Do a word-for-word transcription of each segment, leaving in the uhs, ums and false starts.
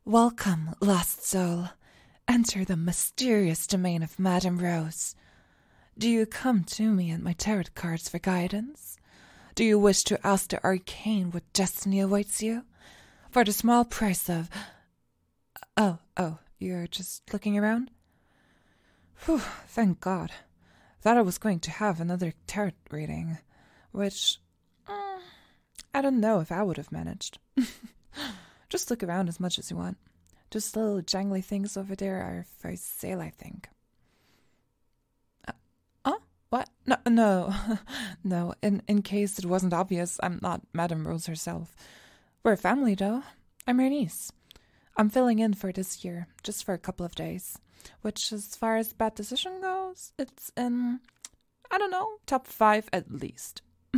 Welcome, lost soul. Enter the mysterious domain of Madame Rose. Do you come to me and my tarot cards for guidance? Do you wish to ask the arcane what destiny awaits you? For the small price of... Oh, oh, you're just looking around? Whew, thank God. Thought I was going to have another tarot reading, which... Uh, I don't know if I would have managed. Just look around as much as you want. Those little jangly things over there are for sale, I think. Uh, oh? What? No, no. no, in, in case it wasn't obvious, I'm not Madame Rose herself. We're a family, though. I'm her niece. I'm filling in for this year, just for a couple of days. Which, as far as bad decision goes, it's in, I don't know, top five at least.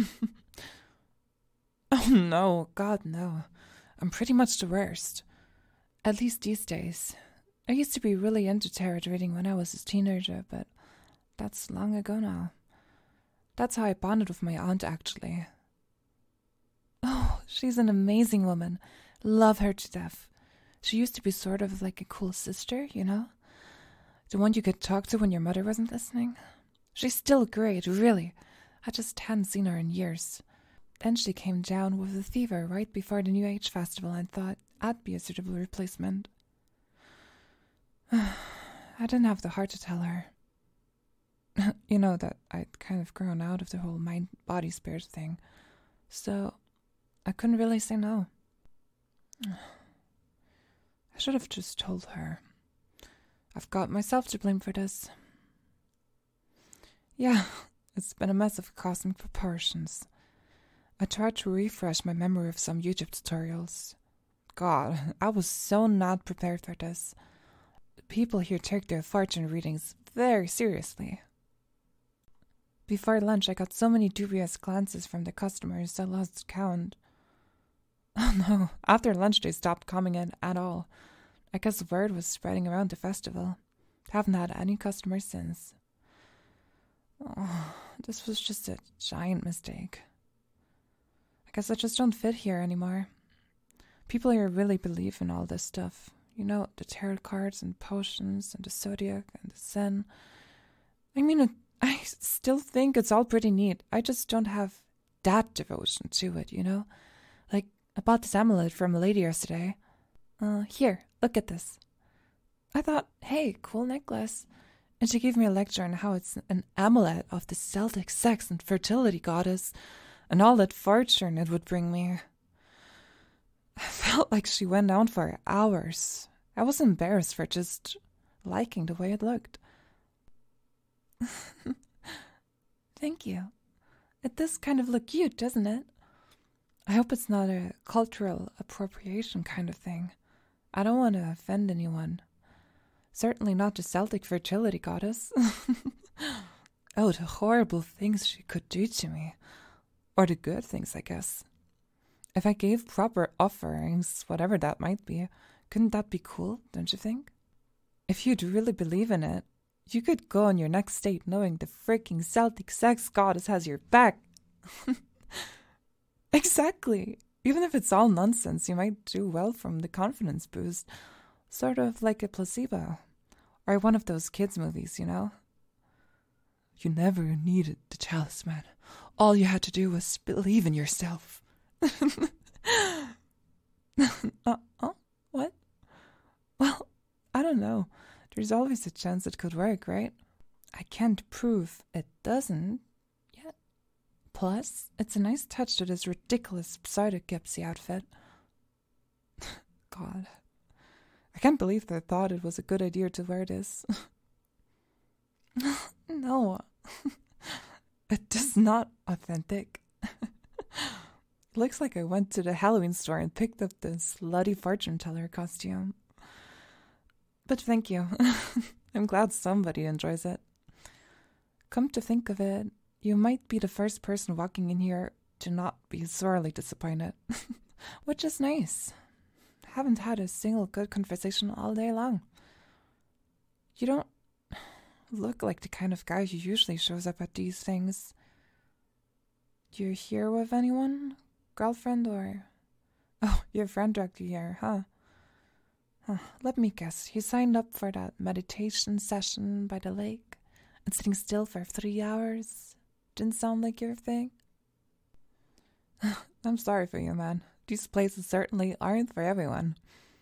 Oh no, God no. I'm pretty much the worst. At least these days. I used to be really into tarot reading when I was a teenager, but that's long ago now. That's how I bonded with my aunt, actually. Oh, she's an amazing woman. Love her to death. She used to be sort of like a cool sister, you know? The one you could talk to when your mother wasn't listening. She's still great, really. I just hadn't seen her in years. Then she came down with a fever right before the New Age Festival and thought I'd be a suitable replacement. I didn't have the heart to tell her. You know that I'd kind of grown out of the whole mind-body-spirit thing. So I couldn't really say no. I should have just told her. I've got myself to blame for this. Yeah, it's been a mess of cosmic proportions. I tried to refresh my memory of some YouTube tutorials. God, I was so not prepared for this. People here take their fortune readings very seriously. Before lunch, I got so many dubious glances from the customers I lost count. Oh no, after lunch they stopped coming in at all. I guess the word was spreading around the festival. Haven't had any customers since. Oh, this was just a giant mistake. I guess I just don't fit here anymore. People here really believe in all this stuff. You know, the tarot cards and potions and the zodiac and the Zen. I mean, it, I still think it's all pretty neat. I just don't have that devotion to it, you know? Like, I bought this amulet from a lady yesterday. Uh, here, look at this. I thought, hey, cool necklace. And she gave me a lecture on how it's an amulet of the Celtic sex and fertility goddess, and all that fortune it would bring me. I felt like she went on for hours. I was embarrassed for just liking the way it looked. Thank you. It does kind of look cute, doesn't it? I hope it's not a cultural appropriation kind of thing. I don't want to offend anyone. Certainly not the Celtic fertility goddess. Oh, the horrible things she could do to me. Or the good things, I guess. If I gave proper offerings, whatever that might be, couldn't that be cool, don't you think? If you'd really believe in it, you could go on your next date knowing the freaking Celtic sex goddess has your back. Exactly. Even if it's all nonsense, you might do well from the confidence boost. Sort of like a placebo. Or one of those kids' movies, you know? You never needed the talisman. All you had to do was believe in yourself. uh, oh, what? Well, I don't know. There's always a chance it could work, right? I can't prove it doesn't yet. Plus, it's a nice touch to this ridiculous pseudo-gypsy outfit. God. I can't believe they thought it was a good idea to wear this. No. It is not authentic. It looks like I went to the Halloween store and picked up this slutty fortune teller costume. But thank you. I'm glad somebody enjoys it. Come to think of it, you might be the first person walking in here to not be sorely disappointed. Which is nice. Haven't had a single good conversation all day long. You don't look like the kind of guy who usually shows up at these things. You're here with anyone? Girlfriend or... Oh, your friend dragged you here, huh? Huh, let me guess, you signed up for that meditation session by the lake and sitting still for three hours? Didn't sound like your thing? I'm sorry for you, man. These places certainly aren't for everyone.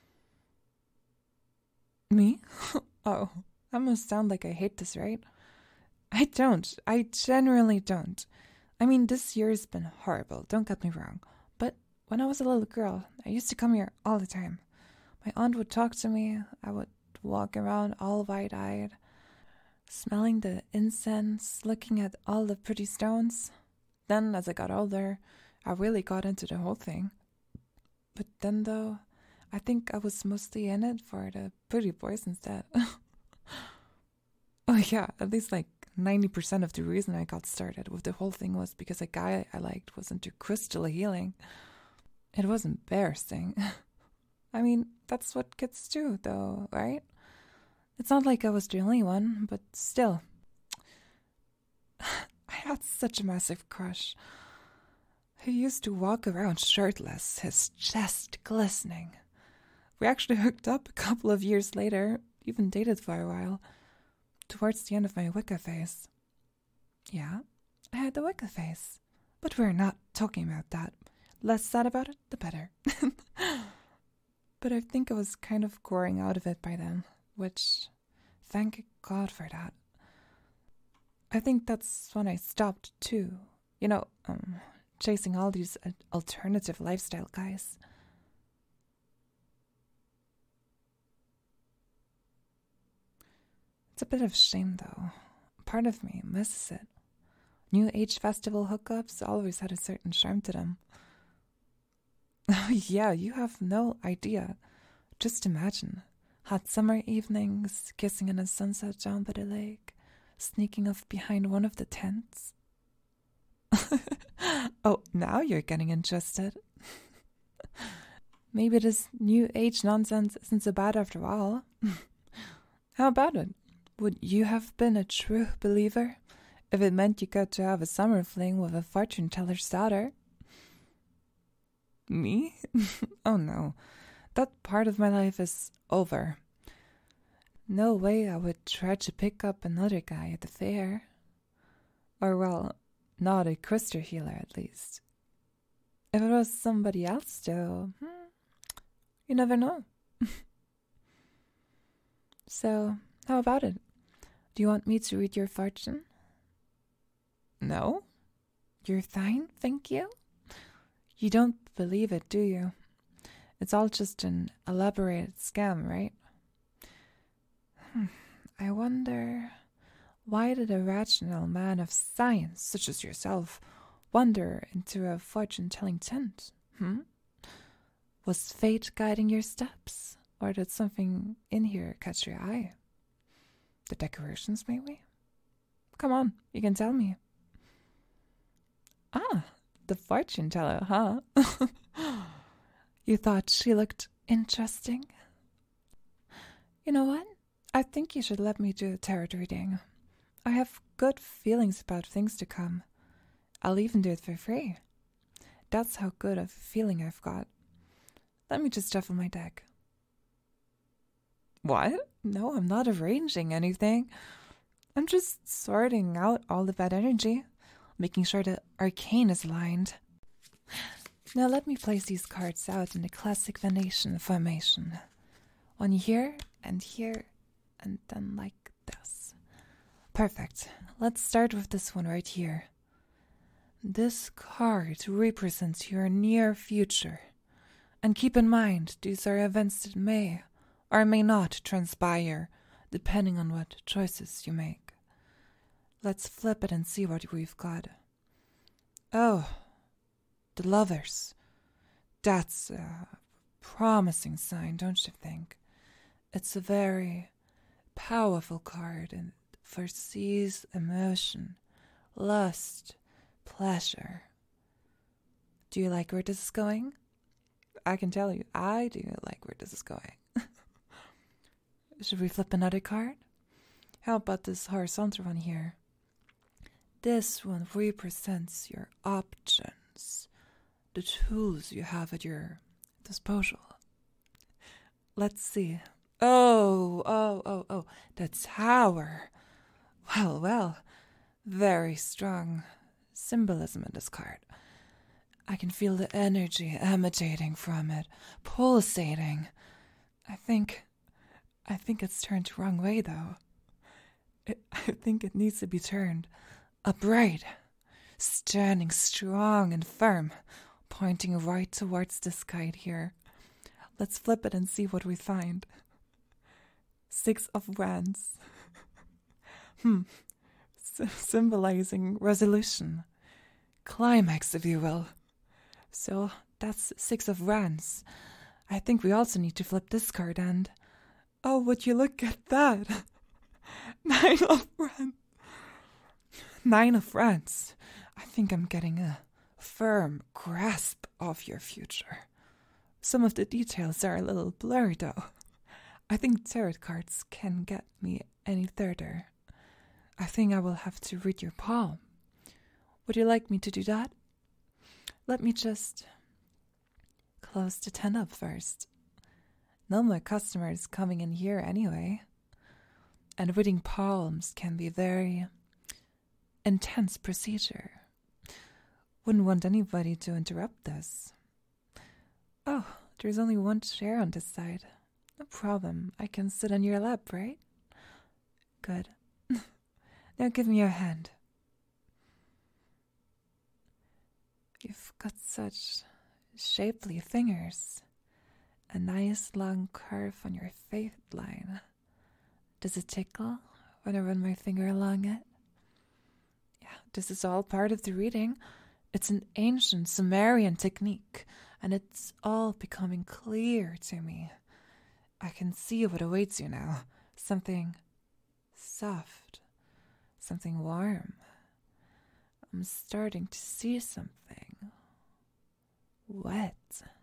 Me? Oh, I must sound like I hate this, right? I don't. I generally don't. I mean, this year's been horrible, don't get me wrong. But when I was a little girl, I used to come here all the time. My aunt would talk to me. I would walk around all wide-eyed, smelling the incense, looking at all the pretty stones. Then, as I got older, I really got into the whole thing. But then, though, I think I was mostly in it for the pretty boys instead. Oh yeah, at least like ninety percent of the reason I got started with the whole thing was because a guy I liked was into crystal healing. It was embarrassing. I mean, that's what kids do, though, right? It's not like I was the only one, but still. I had such a massive crush. He used to walk around shirtless, his chest glistening. We actually hooked up a couple of years later, even dated for a while, towards the end of my Wicca phase. Yeah, I had the Wicca phase, but we're not talking about that. Less sad about it, the better. But I think I was kind of growing out of it by then, which, thank God for that. I think that's when I stopped too. You know, um, chasing all these alternative lifestyle guys. It's a bit of a shame, though. Part of me misses it. New Age festival hookups always had a certain charm to them. Oh yeah, you have no idea. Just imagine. Hot summer evenings, kissing in the sunset down by the lake, sneaking off behind one of the tents. Oh, now you're getting interested. Maybe this New Age nonsense isn't so bad after all. How about it? Would you have been a true believer if it meant you got to have a summer fling with a fortune teller's daughter? Me? Oh no, that part of my life is over. No way I would try to pick up another guy at the fair. Or, well, not a crystal healer at least. If it was somebody else, though, hmm, you never know. So, how about it? Do you want me to read your fortune? No? You're fine, thank you? You don't believe it, do you? It's all just an elaborated scam, right? Hmm. I wonder, why did a rational man of science, such as yourself, wander into a fortune-telling tent? Hmm? Was fate guiding your steps? Or did something in here catch your eye? The decorations, maybe? Come on, you can tell me. Ah, the fortune teller, huh? You thought she looked interesting? You know what? I think you should let me do a tarot reading. I have good feelings about things to come. I'll even do it for free. That's how good of a feeling I've got. Let me just shuffle my deck. What? No, I'm not arranging anything. I'm just sorting out all the bad energy, making sure the arcane is aligned. Now let me place these cards out in the classic Venetian formation. One here and here, and then like this. Perfect. Let's start with this one right here. This card represents your near future. And keep in mind, these are events that may or may not transpire, depending on what choices you make. Let's flip it and see what we've got. Oh, the Lovers. That's a promising sign, don't you think? It's a very powerful card and foresees emotion, lust, pleasure. Do you like where this is going? I can tell you, I do like where this is going. Should we flip another card? How about this horizontal one here? This one represents your options, the tools you have at your disposal. Let's see. Oh, oh, oh, oh, the tower. Well, well, very strong symbolism in this card. I can feel the energy emanating from it, pulsating. I think, I think it's turned the wrong way, though. It, I think it needs to be turned upright, standing strong and firm, pointing right towards this kite here. Let's flip it and see what we find. Six of Wands. hmm. S- symbolizing resolution. Climax, if you will. So that's Six of Wands. I think we also need to flip this card and... Oh, would you look at that? Nine of Wands. Nine of Wands. I think I'm getting a firm grasp of your future. Some of the details are a little blurry, though. I think tarot cards can get me any further. I think I will have to read your palm. Would you like me to do that? Let me just close the tent up first. No more customers coming in here anyway. And reading palms can be a very intense procedure. Wouldn't want anybody to interrupt this. Oh, there's only one chair on this side. No problem. I can sit on your lap, right? Good. Now give me your hand. You've got such shapely fingers. A nice long curve on your face line. Does it tickle when I run my finger along it? Yeah, this is all part of the reading. It's an ancient Sumerian technique, and it's all becoming clear to me. I can see what awaits you now. Something soft, something warm. I'm starting to see something wet.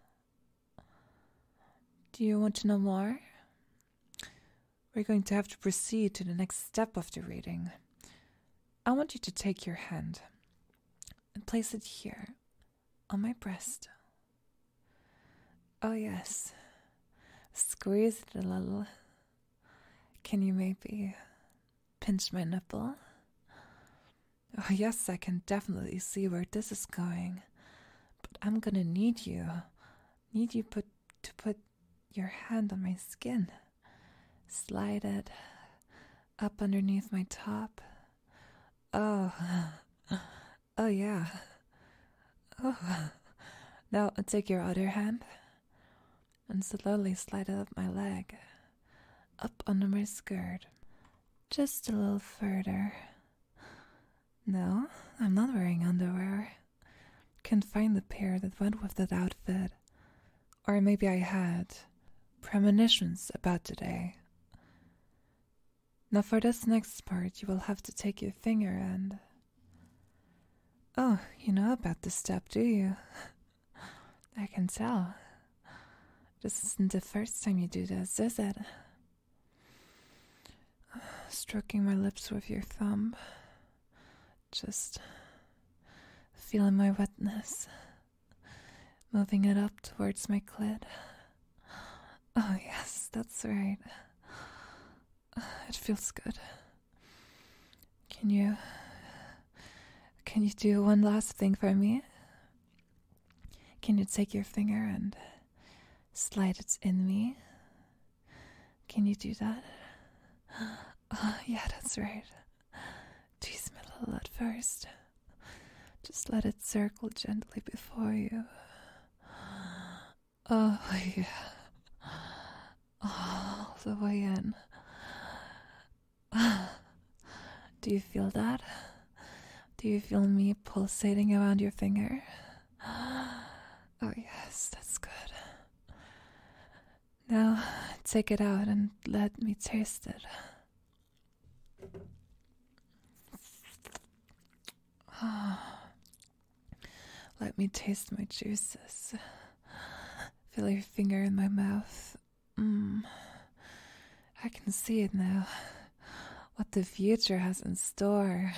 Do you want to know more? We're going to have to proceed to the next step of the reading. I want you to take your hand and place it here on my breast. Oh yes, squeeze it a little. Can you maybe pinch my nipple? Oh yes, I can definitely see where this is going. But I'm gonna need you, need you put to put your hand on my skin. Slide it up underneath my top. Oh, oh yeah. Oh, now take your other hand and slowly slide it up my leg, up under my skirt, just a little further. No, I'm not wearing underwear. Can't find the pair that went with that outfit. Or maybe I had premonitions about today. Now for this next part, you will have to take your finger and... Oh, you know about this step, do you? I can tell. This isn't the first time you do this, is it? Stroking my lips with your thumb. Just feeling my wetness. Moving it up towards my clit. Oh yes, that's right. It feels good. Can you... Can you do one last thing for me? Can you take your finger and slide it in me? Can you do that? Oh, yeah, that's right. Tease me a little at first. Just let it circle gently before you. Oh, yeah. All the way in. Do you feel that? Do you feel me pulsating around your finger? Oh yes, that's good. Now take it out and let me taste it. Let me taste my juices. Feel your finger in my mouth. Mmm. I can see it now. What the future has in store.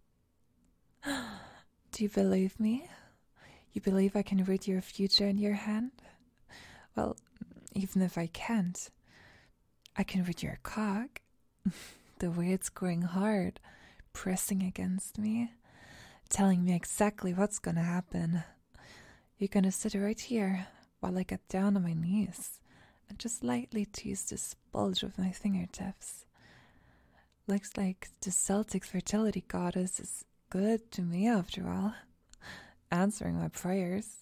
Do you believe me? You believe I can read your future in your hand? Well, even if I can't, I can read your cock. The way it's going hard, pressing against me, telling me exactly what's gonna happen. You're gonna sit right here while I get down on my knees and just lightly tease this bulge with my fingertips. Looks like the Celtic fertility goddess is good to me after all, answering my prayers.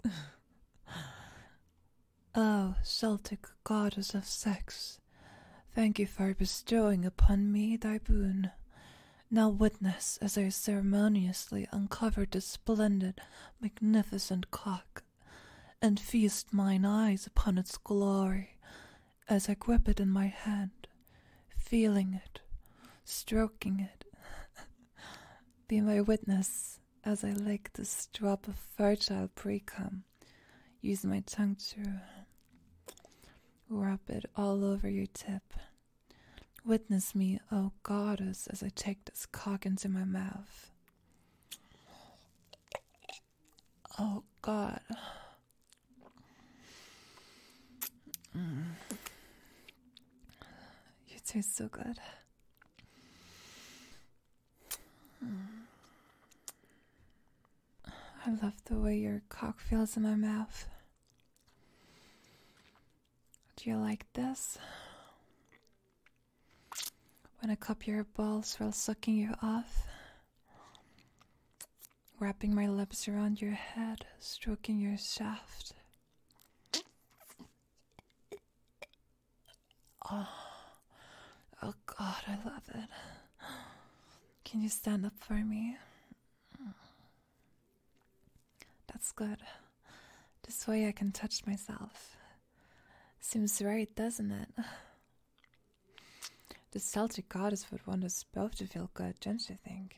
Oh, Celtic goddess of sex, thank you for bestowing upon me thy boon. Now witness as I ceremoniously uncover the splendid, magnificent cock, and feast mine eyes upon its glory, as I grip it in my hand, feeling it, stroking it. Be my witness as I lick this drop of fertile precum, use my tongue to rub it all over your tip. Witness me, O goddess, as I take this cock into my mouth. Oh God. Mm. You taste so good. Mm. I love the way your cock feels in my mouth. Do you like this? When I cup your balls while sucking you off, wrapping my lips around your head, stroking your shaft. Oh, oh God, I love it. Can you stand up for me? That's good. This way I can touch myself. Seems right, doesn't it? The Celtic goddess would want us both to feel good, don't you think?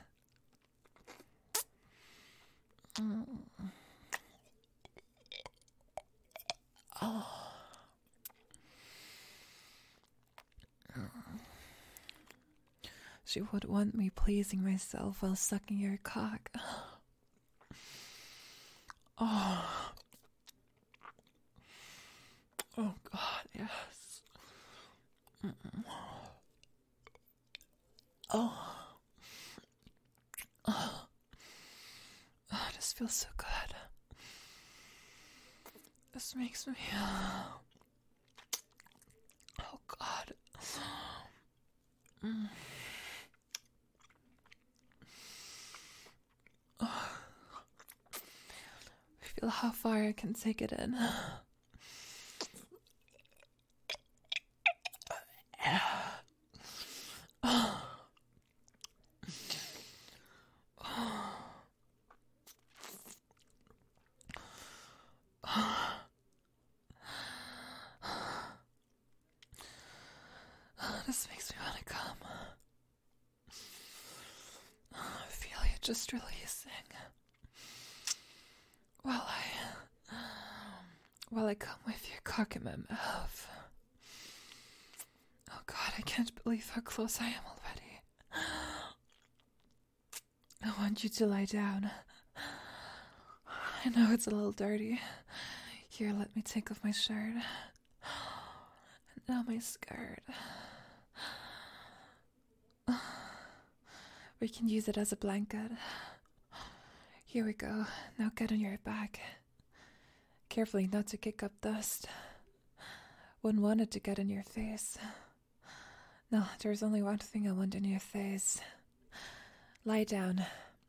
Mm. Oh. She would want me pleasing myself while sucking your cock. Oh. Oh God, yes. Mm-mm. Oh. Oh. Oh, this feels so good. This makes me... Oh God. Mm. Oh. I feel how far I can take it in. This makes me want to come. I feel you just releasing. While I... While I come with your cock in my mouth. Oh God, I can't believe how close I am already. I want you to lie down. I know it's a little dirty. Here, let me take off my shirt. And now my skirt. We can use it as a blanket. Here we go. Now get on your back. Carefully not to kick up dust. Wouldn't want it to get in your face. No, there's only one thing I want in your face. Lie down.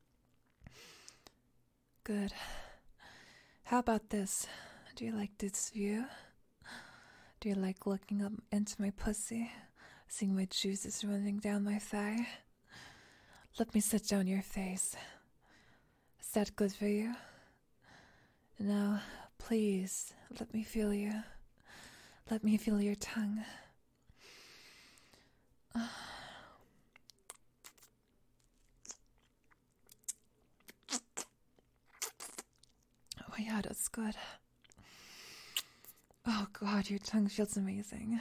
Good. How about this? Do you like this view? Do you like looking up into my pussy, seeing my juices running down my thigh? Let me sit down your face. Is that good for you? Now, please, let me feel you. Let me feel your tongue. Oh yeah, that's good. Oh God, your tongue feels amazing.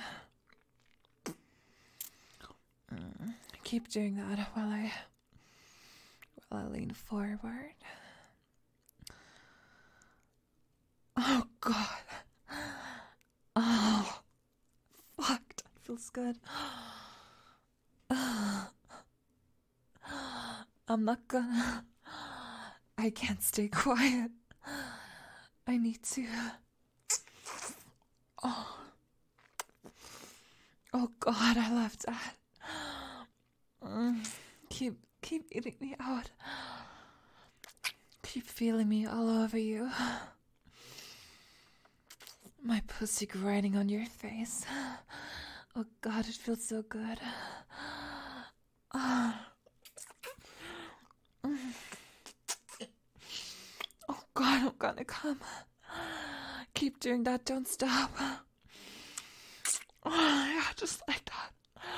Mm, keep doing that while I while I lean forward. Oh God. Oh. feels good. I'm not gonna. I can't stay quiet. I need to. Oh. Oh God, I love that. Mm. Keep, keep eating me out. Keep feeling me all over you. My pussy grinding on your face. Oh God, it feels so good. Oh God, I'm gonna come. Keep doing that, don't stop. Oh, yeah, just like that.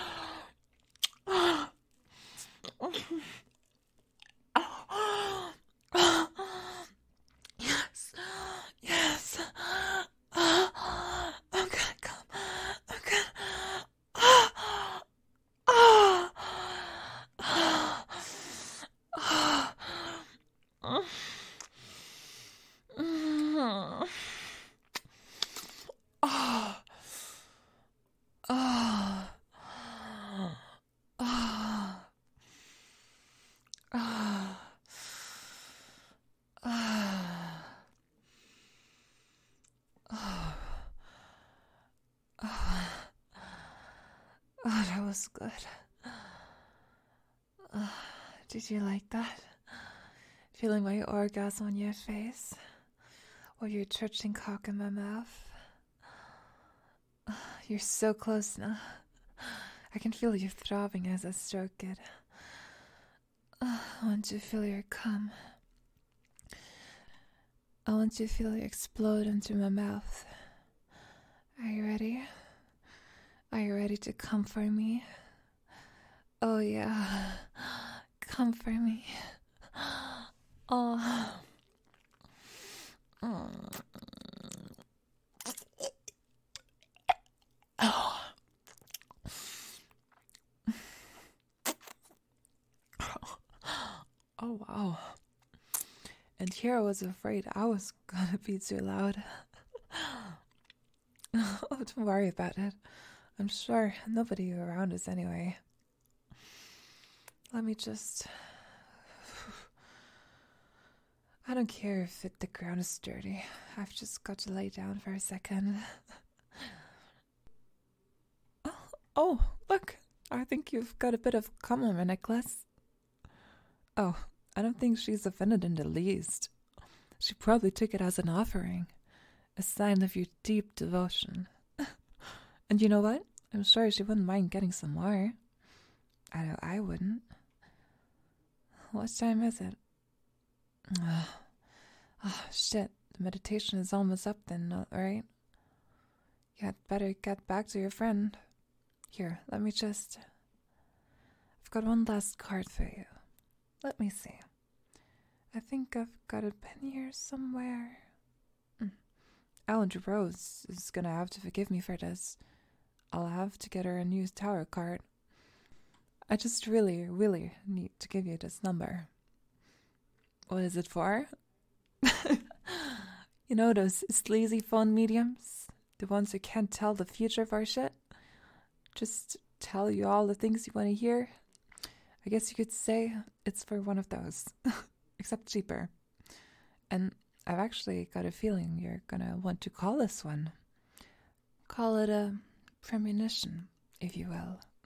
Yes, yes. I'm gonna come. I'm gonna. Oh, that was good. Uh, did you like that? Feeling my orgasm on your face? Or your twitching cock in my mouth? Uh, you're so close now. I can feel you throbbing as I stroke it. Uh, I want to feel your cum. I want to feel you explode into my mouth. Are you ready? Are you ready to come for me? Oh yeah, come for me. Oh. Mm. Oh. Oh wow. And here I was afraid I was gonna be too loud. Oh, don't worry about it. I'm sure nobody around us anyway. Let me just... I don't care if it, the ground is dirty. I've just got to lay down for a second. Oh, oh, look. I think you've got a bit of cum on my necklace. Oh, I don't think she's offended in the least. She probably took it as an offering. A sign of your deep devotion. And you know what? I'm sure she wouldn't mind getting some more. I know I wouldn't. What time is it? Oh, oh shit. The meditation is almost up then, right? You had better get back to your friend. Here, let me just... I've got one last card for you. Let me see. I think I've got a pen here somewhere. Mm. Ellen Rose is gonna have to forgive me for this. I'll have to get her a new tower card. I just really, really need to give you this number. What is it for? You know those sleazy phone mediums? The ones who can't tell the future for shit? Just tell you all the things you want to hear? I guess you could say it's for one of those. Except cheaper. And I've actually got a feeling you're gonna want to call this one. Call it a premonition, if you will.